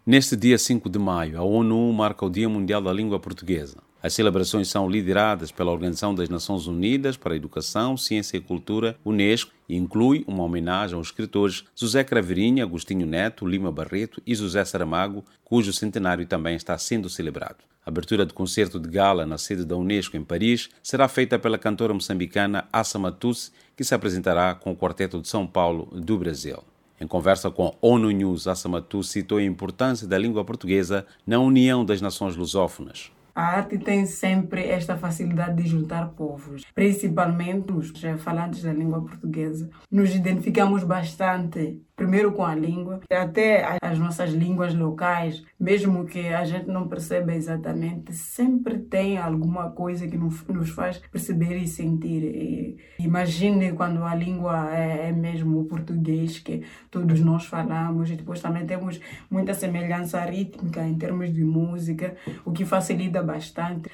Neste dia 5 de maio, a ONU marca o Dia Mundial da Língua Portuguesa. As celebrações são lideradas pela Organização das Nações Unidas para a Educação, Ciência e Cultura, Unesco, e inclui uma homenagem aos escritores José Craveirinha, Agostinho Neto, Lima Barreto e José Saramago, cujo centenário também está sendo celebrado. A abertura de concerto de gala na sede da Unesco em Paris será feita pela cantora moçambicana Assa Matusse, que se apresentará com o Quarteto de São Paulo do Brasil. Em conversa com a ONU News, Assa Matusse citou a importância da língua portuguesa na união das nações lusófonas. A arte tem sempre esta facilidade de juntar povos, principalmente os falantes da língua portuguesa. Nos identificamos bastante, primeiro com a língua, até as nossas línguas locais, mesmo que a gente não perceba exatamente, sempre tem alguma coisa que nos faz perceber e sentir. E imagine quando a língua é mesmo o português que todos nós falamos, e depois também temos muita semelhança rítmica em termos de música, o que facilita bastante.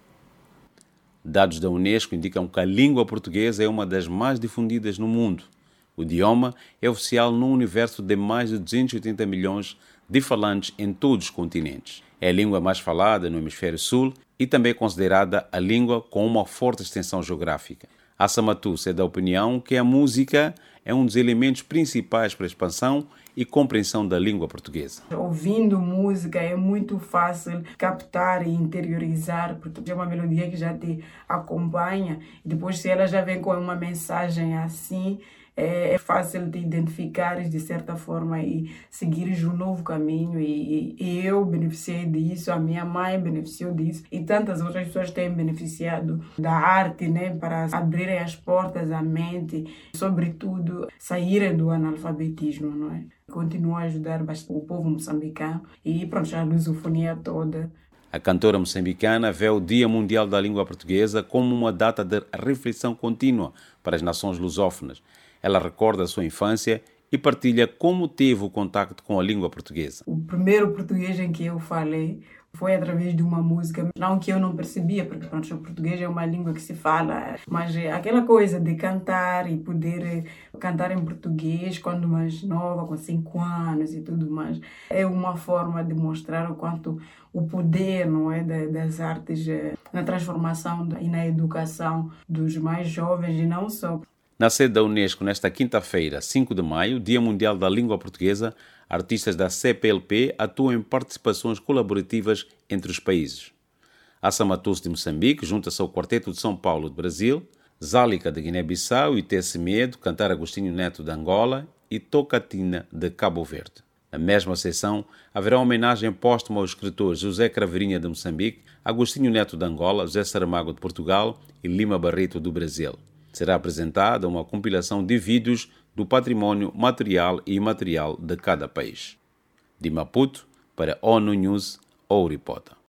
Dados da Unesco indicam que a língua portuguesa é uma das mais difundidas no mundo. O idioma é oficial num universo de mais de 280 milhões de falantes em todos os continentes. É a língua mais falada no hemisfério sul e também é considerada a língua com uma forte extensão geográfica. Assa Matusse é da opinião que a música é um dos elementos principais para a expansão e compreensão da língua portuguesa. Ouvindo música é muito fácil captar e interiorizar, porque é uma melodia que já te acompanha. E depois, se ela já vem com uma mensagem assim, é fácil de identificar de certa forma e seguir um novo caminho. E eu beneficiei disso, a minha mãe beneficiou disso e tantas outras pessoas têm beneficiado da arte, né, para abrirem as portas à mente, sobretudo saírem do analfabetismo, não é? Continua a ajudar bastante o povo moçambicano e pronto, a lusofonia toda. A cantora moçambicana vê o Dia Mundial da Língua Portuguesa como uma data de reflexão contínua para as nações lusófonas. Ela recorda a sua infância e partilha como teve o contacto com a língua portuguesa. O primeiro português em que eu falei foi através de uma música, não que eu não percebia, porque pronto, o português é uma língua que se fala, mas aquela coisa de cantar e poder cantar em português quando mais nova, com 5 anos e tudo mais, é uma forma de mostrar o quanto o poder, não é, das artes na transformação e na educação dos mais jovens e não só. Na sede da Unesco, nesta quinta-feira, 5 de maio, Dia Mundial da Língua Portuguesa, artistas da CPLP atuam em participações colaborativas entre os países. Assa Matusse de Moçambique junta-se ao Quarteto de São Paulo de Brasil, Zálica de Guiné-Bissau e Tessemedo, cantar Agostinho Neto de Angola e Tocatina de Cabo Verde. Na mesma sessão, haverá uma homenagem póstuma aos escritores José Craveirinha de Moçambique, Agostinho Neto de Angola, José Saramago de Portugal e Lima Barreto do Brasil. Será apresentada uma compilação de vídeos do património material e imaterial de cada país. De Maputo, para ONU News, Ouripota.